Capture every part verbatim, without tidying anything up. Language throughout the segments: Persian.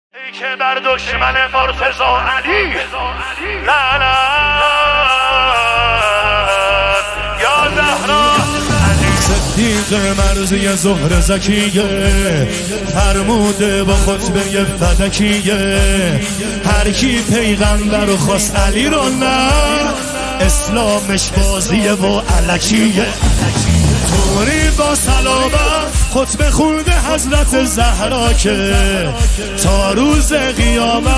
ای که بر دشمن مرتضی علی لعنت یا زهرا صدیق مرزی زهر زکیه فرموده با خطبه فدکیه هر کی پیغمبر و خواست علی رو نه اسلامش بازیه و علکیه طوری با صلابت خطبه خونده حضرت زهرا که تا روز قیامت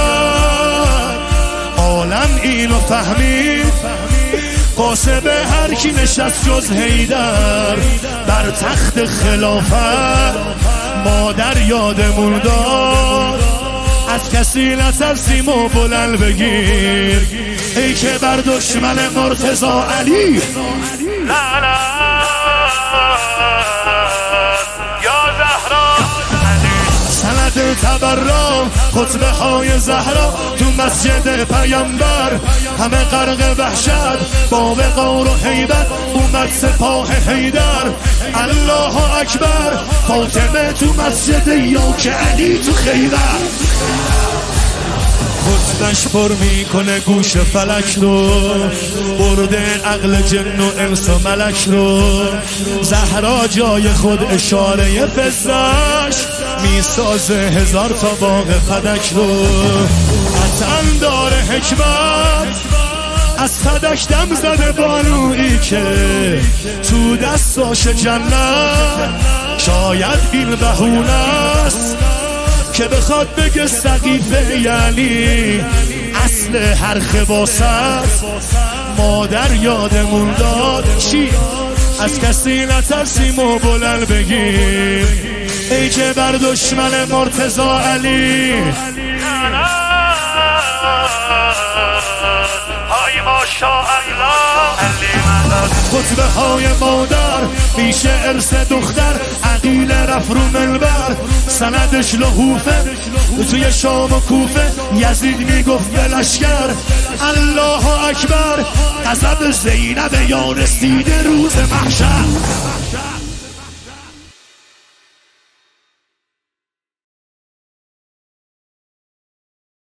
عالم اینو فهمید قاسب هر کی نشست جز حیدر بر تخت خلافت مادر یادمون داد از کسی نترسیم و بلند بگیر ای که بر دشمن مرتضی علی لعنت یا زهرا سند تبرم خطبه های زهرا تو مسجد پیامبر همه غرق وحشت با وقار و هیبت اومد سپاه حیدر الله اکبر فاطمه تو مسجد یا که علی تو خیبر خطبش پر میکنه گوش فلک رو برده عقل جن و انس و ملک رو زهرا جای خود اشاره فزش میسازه هزار تا باغ فدک رو قطعا داره حکمت از فدک دم زده بانویی که تو دستاش جنت شاید این بهونه است که بخواد بگه سقیفه یعنی اصل هر خباست مادر یادمون داد چی از کسی نترسیم و بلند بگیم ای که بر دشمن مرتضی علی های ماشاءالله خطبه های مادر میشه ارث دختر عقیل رفت رو منبر سندش لحوفه توی شام و کوفه یزید میگفت به لشکر الله اکبر غضب زینب یا رسیده روز محشر